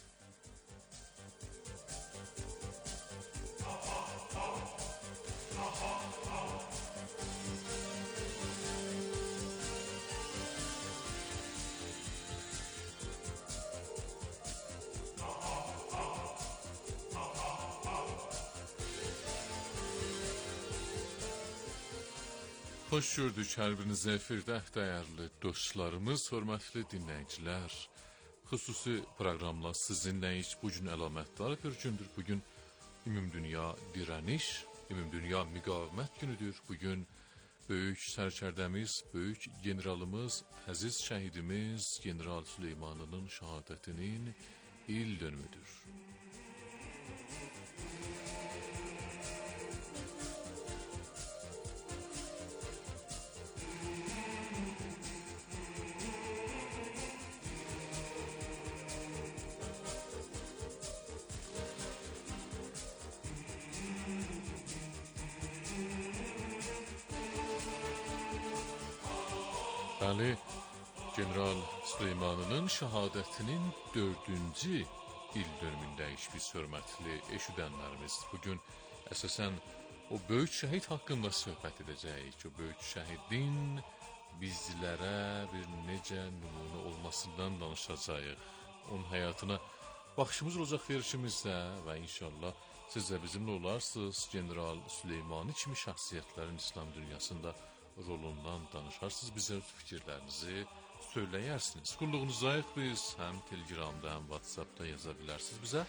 C: Xoş gördük hər birinizə Firdəh dəyərli dostlarımız, hörmətli dinləyicilər. Xüsusi proqramla sizinləyiz. Bugün əlamətdar bir gündür. Bugün Ümumdünya Dirəniş, Ümumdünya Müqavimət günüdür. Bugün böyük sərkərdəmiz, böyük generalımız, əziz şəhidimiz General Süleymanının şəhadətinin il dönümüdür. Bəli, General Süleymanının şəhadətinin 4-cü il dönümündəyik biz, hörmətli eşidənlərimiz. Bugün əsasən o böyük şəhid haqqında söhbət edəcəyik. O böyük şəhidin bizlərə bir necə nümunə olmasından danışacağıq. Onun həyatına baxışımız olacaq verilişimizdə və inşallah siz də bizimlə olarsınız. General Süleymani kimi şəxsiyyətlərin İslam dünyasında rolundan danışarsınız, bizə öz fikirlərinizi söyləyərsiniz. Qulluğunuzdayıq biz, həm Telegramda, həm WhatsAppda yaza bilərsiniz bizə.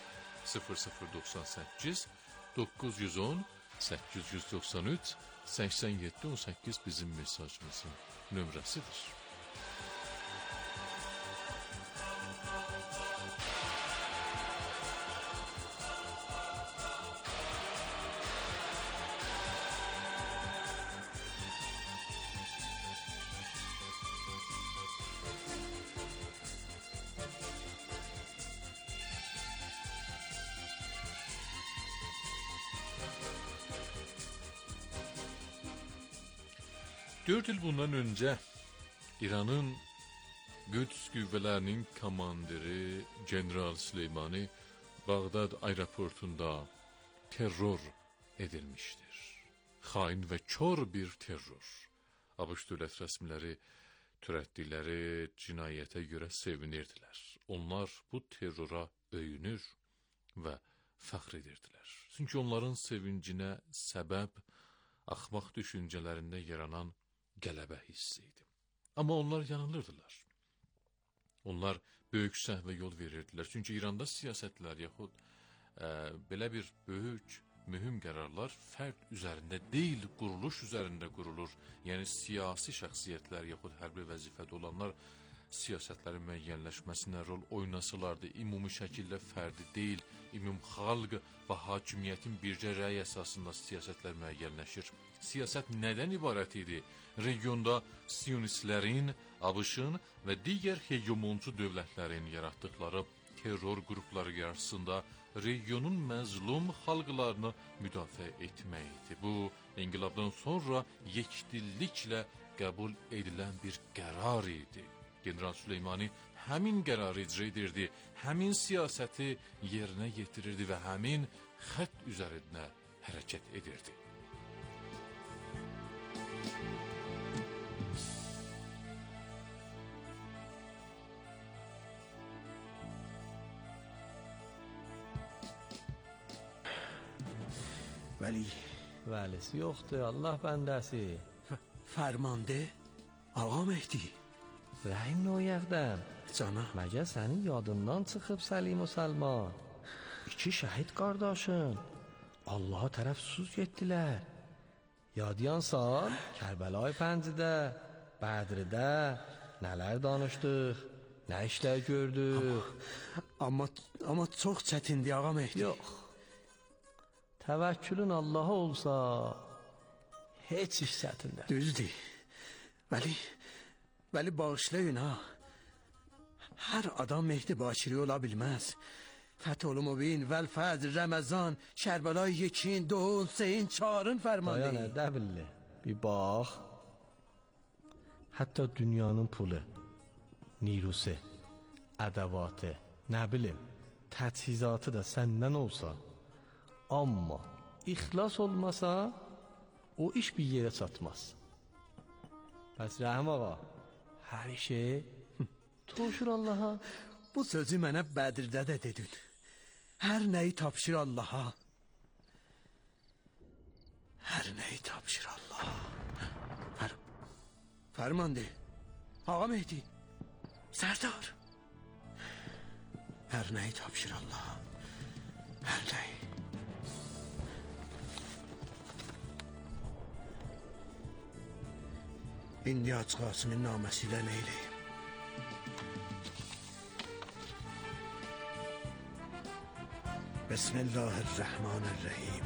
C: 0098 910 893 87 18 bizim mesajımızın nömrəsidir. Dört il bundan önce İran'ın Qüds qüvvələrinin komandiri General Süleymani Bağdad aeroportunda terror edilmiştir. Xain və kör bir terror. ABŞ dövlət rəsmiləri törətdikləri cinayətə görə sevinirdilər. Onlar bu terrora öyünür və fəxr edirdilər. Çünki onların sevincinə səbəb axmaq düşüncələrində yaranan qələbə hissi idi. Amma onlar yanılırdılar. Onlar böyük səhvə yol verirdilər. Çünki İranda siyasətlər yaxud belə bir böyük mühüm qərarlar fərd üzərində deyil, quruluş üzərində qurulur. Yəni siyasi şəxsiyyətlər yaxud hərbi vəzifədə olanlar siyasətlərin müəyyənləşməsinə rol oynasalardı, ümumi şəkildə fərdi deyil, ümum xalq və hakimiyyətin bircə rəy əsasında siyasətlər müəyyənləşir. Siyasət nədən ibarət idi? Regionda siyonistlərin, ABŞ-ın və digər hegemoncu dövlətlərin yaratdıkları terror qrupları qarşısında regionun məzlum xalqlarını müdafiə etmək idi. Bu, inqilabdan sonra yekdilliklə qəbul edilən bir qərar idi. General Süleymani həmin qərarı icra edirdi, həmin siyasəti yerinə yetirirdi və həmin xətt üzərində hərəkət edirdi.
L: ولی
M: Vəlisi yoxdur, Allah bəndəsi.
L: فرمانده آقا مهدی
M: Rəhim Noyəğdən.
L: Cana.
M: Məgər sənin yadından çıxıb Səlim və Səlman? İki şəhid qardaşın Allaha tərəf sus getdilər. Yadiyan sal, Kərbəlayı Pəncidə, Bədridə nələr danışdıq, nə işlər gördük.
L: Amma çox çətindir ağa Mehdi.
M: Yox. Təvəkkülün Allaha olsa heç iş çətindir.
L: Düzdür. Vəli bağışlayın ha. Hər adam Mehdi Bakiri ola bilməz. Fətholü Mubin, Vəlfəzr, Rəməzan, Kərbəlayı Yekin, Doğu, Hüseyin, Çarın fərmanı.
M: Daya nə dəbilli? Bir bax. Hətta dünyanın pulu, nirusu, ədəvatı, nə bilim, təchizatı da səndən olsa, amma ixlas olmasa, o iş bir yerə çatmaz. Bəs Rəhim ağa, hər şey toşur Allaha.
L: Bu sözü mənə Bədirdə də dedin. Hər nəyi tapşır Allaha. Hər nəyi tapşır Allaha. Fərmandı. Ağa Mehdi. Sərdar. Hər nəyi tapşır Allaha. Hər nəyi. İndi Hacı Qasımın naməsi ilə nə eləyim? Bismillahirrahmanirrahim.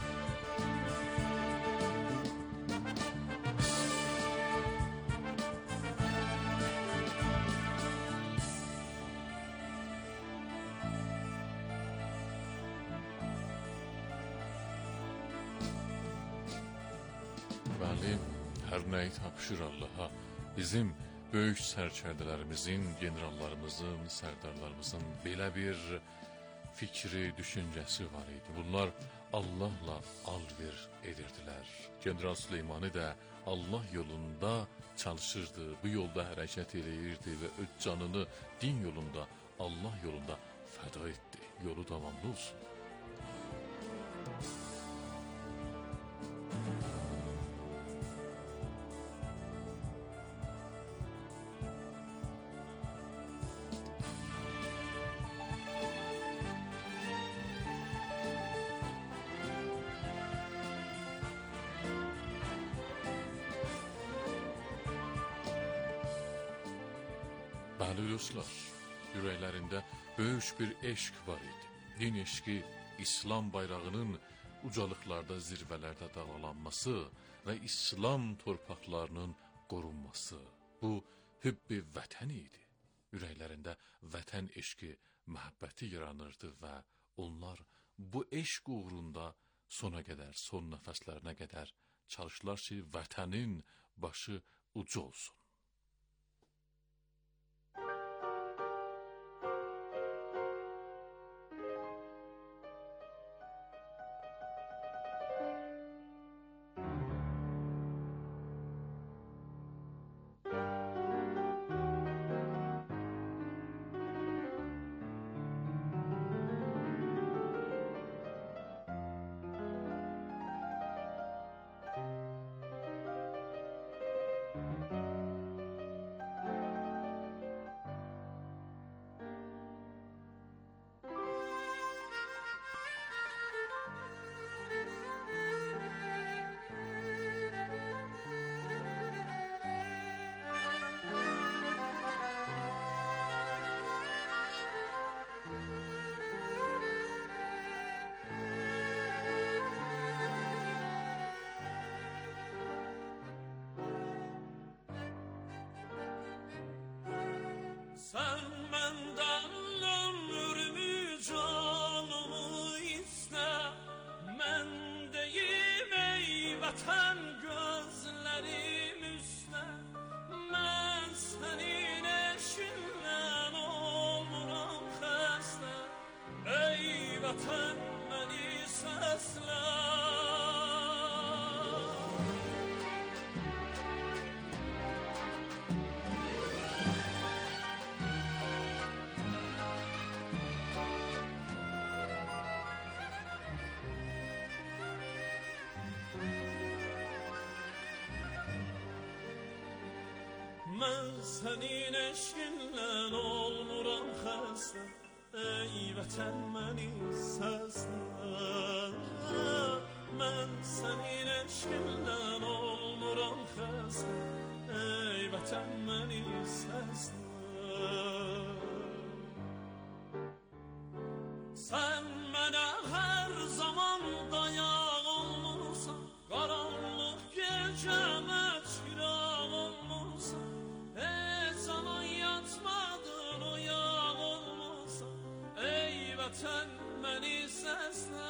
C: Bəli, hər nəyi tapşır Allaha. Bizim böyük sərkərdələrimizin, generallarımızın, sərdarlarımızın belə bir fikri, düşüncəsi var idi. Bunlar Allahla alver edirdilər. General Süleymani də Allah yolunda çalışırdı, bu yolda hərəkət edirdi və öz canını din yolunda, Allah yolunda fəda etdi. Yolu davamlı olsun. Bəli dostlar, ürəklərində böyük bir eşq var idi. Din eşqi İslam bayrağının ucalıqlarda, zirvələrdə dalgalanması və İslam torpaqlarının qorunması. Bu hübbi vətən idi. Ürəklərində vətən eşqi, məhəbbəti yaranırdı və onlar bu eşq uğrunda sona qədər, son nəfəslərinə qədər çalışdılar ki, vətənin başı ucu olsun.
N: Mən sənin eşqinlə olmuram xəstə, ey vətən məni səslə. Mən sənin eşqinlə olmuram xəstə, ey vətən məni səslə. Sən mənə hər zaman dayaq olmursan, qaranlıq gecəmə çıraq olmursan, heç zaman yatmadın oyaq olmursan, ey vətən məni səslə.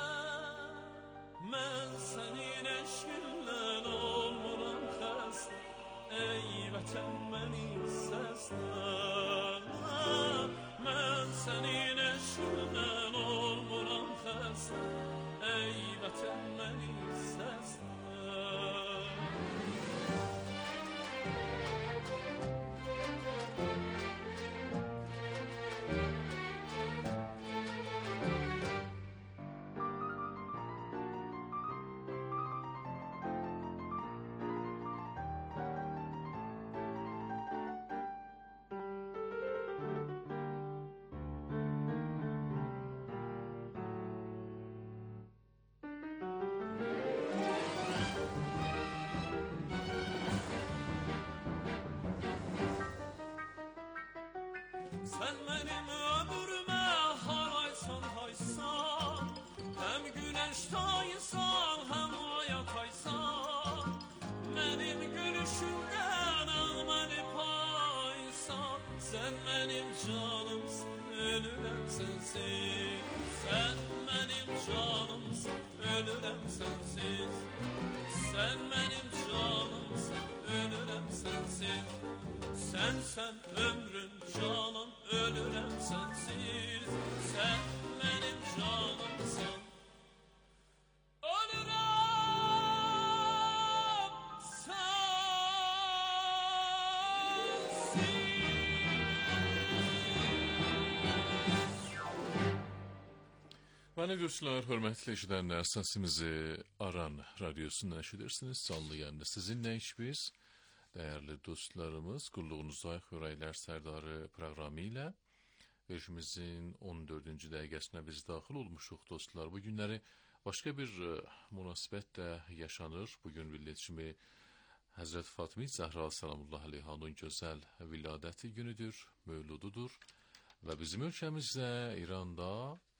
N: Mən sənin eşqinlə olmuram xəstə, ey vətən məni səslə. Mən sənin eşqinlə olmuram xəstə, ey vətən məni səslə. Sən mənim ömrümə haraysan haysan, həm günəş taysan, həm aya taysan. Mənim gülüşümdən ağməni paysan, sən mənim canımsın, ölürəm sənsiz. Sən mənim canımsın, ölürəm sənsiz. Sən mənim canımsın, ölürəm sənsiz. Sənsən ömrüm, canım, ölürəm sənsiz. Sən mənim canımsan, ölürəm sənsiz.
C: Mənim dostlar, hörmətli eşidənlər, səsimizi Aran radiosundan eşidirsiniz. Canlı yayında sizinləyik biz. Değerli dostlarımız, qulluğunuza xörəklər sərdarı proqramı ilə veşimizin 14-cü dəqiqəsinə biz daxil olmuşuq dostlar. Bu günləri başqa bir münasibət də yaşanır. Bugün millətçimi Həzrət Fatimi Zəhra salamullah aleyhanın gözəl viladəti günüdür, mövlududur. Və bizim ölkəmizdə, İranda,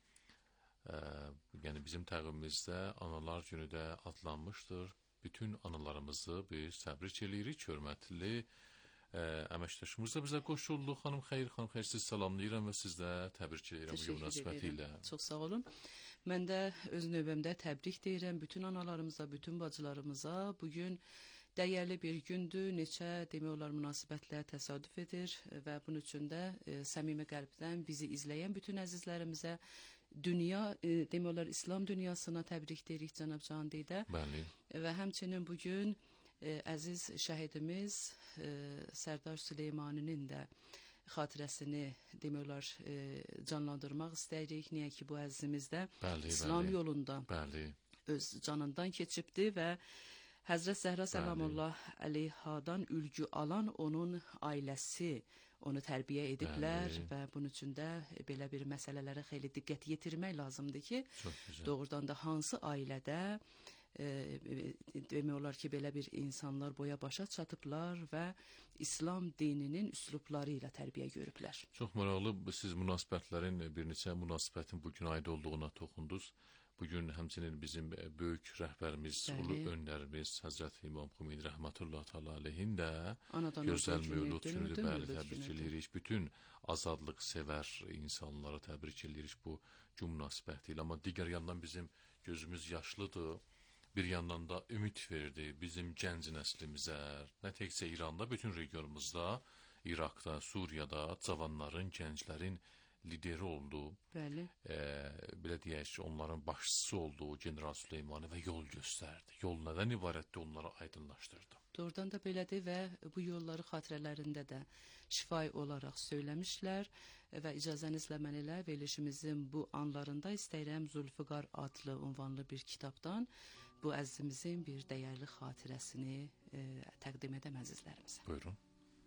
C: yəni bizim təqvimimizdə Analar günü də adlanmışdır. Bütün analarımızı biz təbrik edirik. Hörmətli əməkdaşımız da bizə qoşuldu. Xanım Xeyir, xanım Xeyir, siz salamlayıram və siz də təbrik edirəm bu münasibəti ilə.
K: Çox sağ olun. Mən də öz növbəmdə təbrik deyirəm bütün analarımıza, bütün bacılarımıza. Bugün dəyərli bir gündür. Neçə demək olar münasibətlər təsadüf edir və bunun üçün də səmimi qəlbdən bizi izləyən bütün əzizlərimizə, dünya, demək olar İslam dünyasına təbrik deyirik cənab Candidə.
C: Bəli.
K: Və həmçinin bugün əziz şəhidimiz Sərdar Süleymaninin də xatirəsini demək olar canlandırmaq istəyirik. Niyə ki bu əzizimiz də İslam yolunda öz canından keçibdi və Həzrət Zəhra Səlamullah Əleyhadan ülgü alan onun ailəsi onu tərbiyə ediblər və bunun üçün də belə bir məsələlərə xeyli diqqət yetirmək lazımdır ki, doğrudan da hansı ailədə demək olar ki, belə bir insanlar boya başa çatıblar və İslam dininin üslubları ilə tərbiyə görüblər.
C: Çox maraqlı, siz münasibətlərin bir neçə münasibətin bugün aid olduğuna toxundunuz. Bugün həmçinin bizim böyük rəhbərimiz, ulu öndərimiz Həzrət İmam Xümeyni rəhmətullah təala aleyhin də gözəl mövlud günüdür, bəli, təbrik edirik. Bütün azadlıq sevər insanlara təbrik edirik bu gün münasibəti ilə. Amma digər yandan bizim gözümüz yaşlıdır. Bir yandan da ümid verdi bizim gənc nəslimizə, nə təkcə İranda, bütün regionumuzda, İraqda, Suriyada cavanların, gənclərin lideri oldu.
K: Bəli.
C: Belə deyək ki, onların başçısı oldu General Süleymani və yol göstərdi. Yol nədən ibarətdir, onları aydınlaşdırdı.
K: Doğrudan da belədir və bu yolları xatirələrində də şifai olaraq söyləmişlər və icazənizlə mən elə verilişimizin bu anlarında istəyirəm Zülfüqar adlı unvanlı bir kitabdan bu əzizimizin bir dəyərli xatirəsini təqdim edəm əzizlərimizə.
C: Buyurun.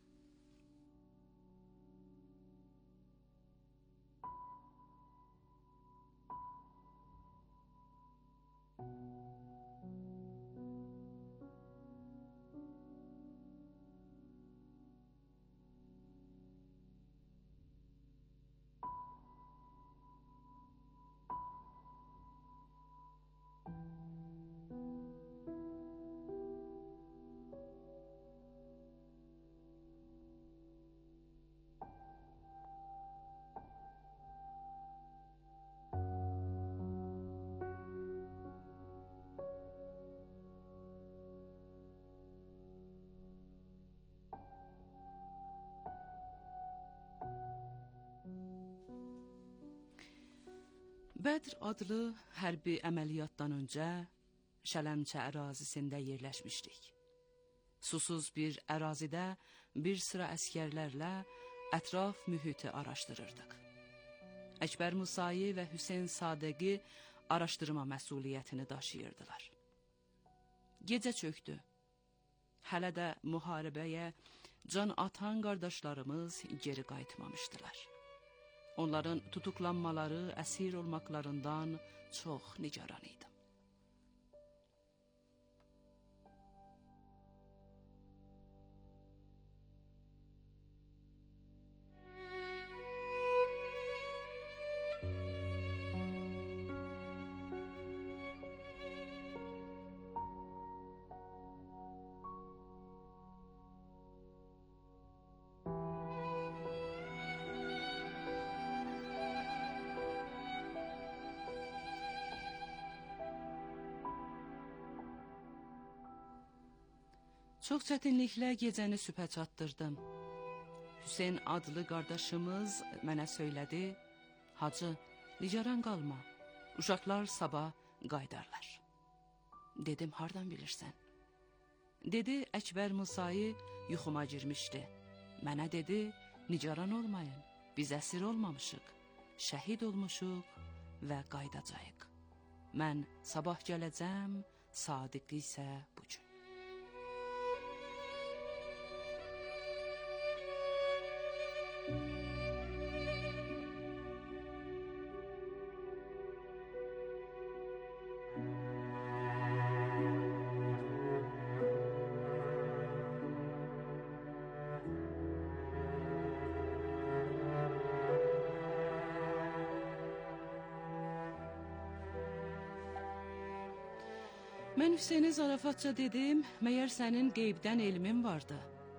K: Bədr adlı hərbi əməliyyatdan öncə Şələmçə ərazisində yerləşmişdik. Susuz bir ərazidə bir sıra əskərlərlə ətraf mühiti araşdırırdıq. Əkbər Musayi və Hüseyn Sadəqi araşdırma məsuliyyətini daşıyırdılar. Gecə çöktü. Hələ də müharibəyə can atan qardaşlarımız geri qayıtmamışdılar. Onların tutuklanmaları, əsir olmaqlarından çox nigaran idim. Çox çətinliklə gecəni sübhə çatdırdım. Hüseyn adlı qardaşımız mənə söylədi, Hacı, nigaran qalma, uşaqlar sabah qaydarlar. Dedim, hardan bilirsən? Dedi, Əkbər Musayi yuxuma girmişdi. Mənə dedi, nigaran olmayın, biz əsir olmamışıq, şəhid olmuşuq və qaydacağıq. Mən sabah gələcəm, Sadiq isə bu gün. Mən Hüseyni zarafatca dedim, məyər sənin qeybdən elmin vardı.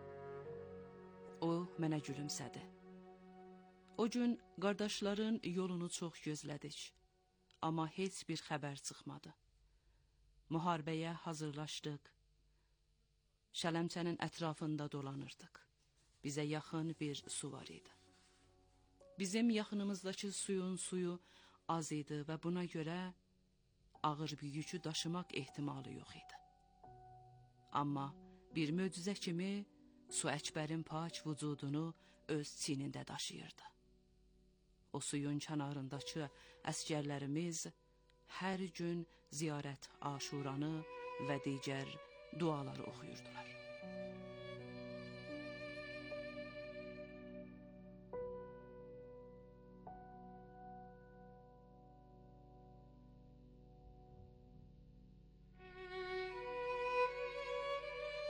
K: O mənə gülümsədi. O gün qardaşların yolunu çox gözlədik, amma heç bir xəbər çıxmadı. Müharibəyə hazırlaşdıq. Şələmçənin ətrafında dolanırdıq. Bizə yaxın bir su var idi. Bizim yaxınımızdakı suyun suyu az idi və buna görə ağır bir yükü daşımaq ehtimalı yox idi. Amma bir möcüzə kimi su Əkbərin pak vücudunu öz çiynində daşıyırdı. O suyun kənarındakı əskərlərimiz hər gün ziyarət aşuranı və digər duaları oxuyurdular.